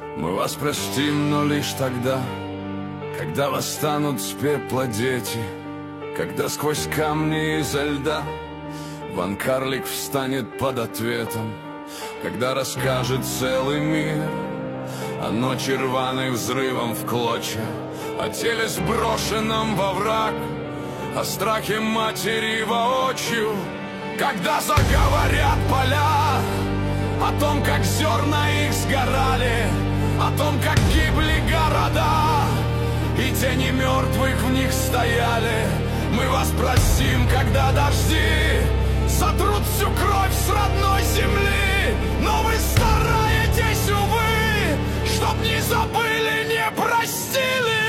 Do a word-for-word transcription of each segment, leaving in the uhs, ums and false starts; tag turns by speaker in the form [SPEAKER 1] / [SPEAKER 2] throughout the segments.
[SPEAKER 1] Мы вас простим, но лишь тогда, когда восстанут с пепла дети, когда сквозь камни изо льда Ван Карлик встанет под ответом, когда расскажет целый мир о ночи рваной взрывом в клочья, о теле сброшенном во враг, о страхе матери воочию, когда заговорят поля о том, как зерна их сгорали, о том, как гибли города, и тени мертвых в них стояли. Мы вас простим, когда дожди сотрут всю кровь с родной земли, но вы стараетесь, увы, чтоб не забыли, не простили.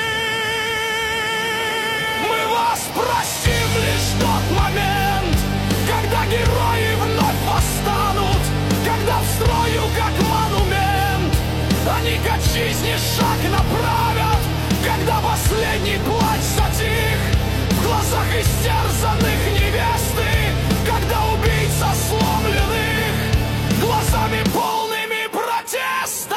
[SPEAKER 1] Мы вас простим лишь в тот момент, когда герои вновь восстанут, когда в строю, как монумент, они к отчизне шаг направят, когда последний плач затих в глазах истерзанных невесты, когда убийца сломленных глазами полными протеста.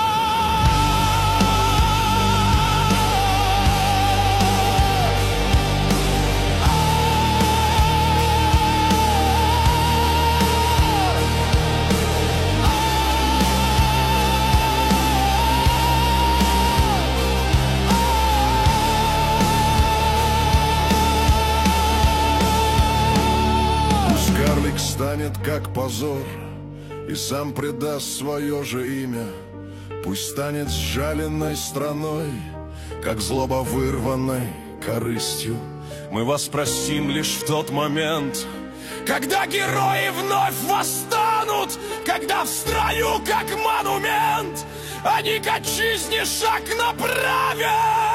[SPEAKER 2] Карлик станет как позор и сам предаст свое же имя. Пусть станет сжаленной страной, как злоба вырванной корыстью. Мы вас простим лишь в тот момент, когда герои вновь восстанут, когда в строю, как монумент, они к отчизне шаг направят.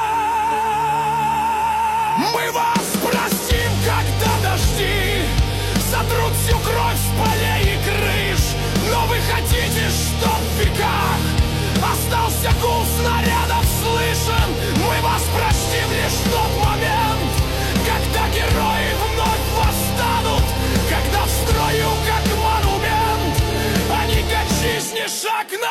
[SPEAKER 2] Мы вас простим, когда дожди сотрут всю кровь с полей и крыш, но вы хотите, чтоб в веках остался гул снарядов слышен. Мы вас простим лишь в тот момент, когда герои вновь восстанут, когда в строю, как монумент, они к отчизне шаг